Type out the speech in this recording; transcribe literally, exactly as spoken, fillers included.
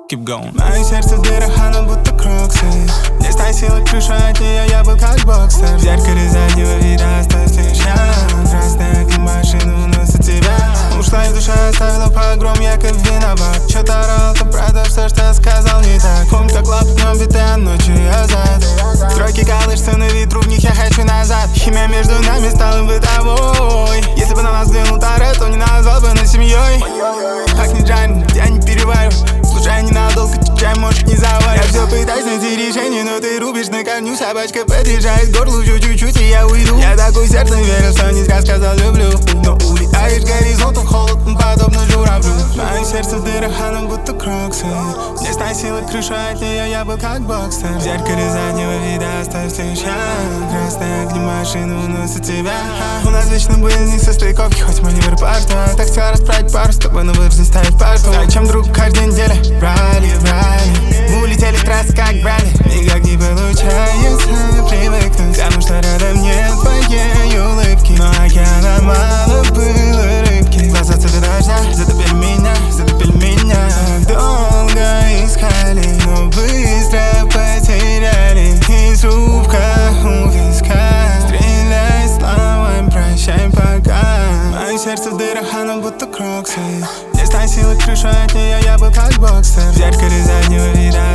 Keep going. Мое сердце в дырах, оно будто кроксы. Не сносила крышу от нее, я был как боксер. В зеркале заднего вида оставьте шанс. Красные огни машины уносят тебя. Ушла из души, оставила погром, я как виноват. Чё-то орал, ты правда, все, что сказал не так. Помню, как лапы днем биты, а ночью я зад. Строки колышутся на ветру, в них я хочу назад. Химия между нами стала бытовой. Если бы на нас взглянул Таре, то не назвал бы нас семьей. Пахнет джайн, я не переварю. Слушай, ненадолго, чай, может, не заварю. Я все пытаюсь найти решение, но ты рубишь на корню. Собачка подъезжает к горлу, чуть-чуть, и я уйду. Я такой сердцем верю, что не зря сказал люблю. Но улетаешь к горизонту в холод, подобно журавлю. Мое сердце в дырах, оно будто кроксы. Не сносила крышу от нее, я был как боксер. В зеркале заднего вида оставьте шанс. Красные огни машины уносят тебя. У нас вечно были несостыковки, хоть мы не в аэропорту. Так хотел расправить пару с тобой, но выбор ставить парту. Зачем друг каждой неделе? Брали, брали. Мы улетели в трассы, как брали. Никак не получается привыкнуть, потому что рядом нет твоей улыбки. Но океана мало было рыбки. Глаза цвета дождя затопили меня, затопили меня. Так долго искали, но быстро потеряли. И трубка у виска. Стреляй словами, прощай пока. Мое сердце в дырах, оно будто кроксы. Не сносила крышу от нее, я был как боксер. В зеркале заднего вида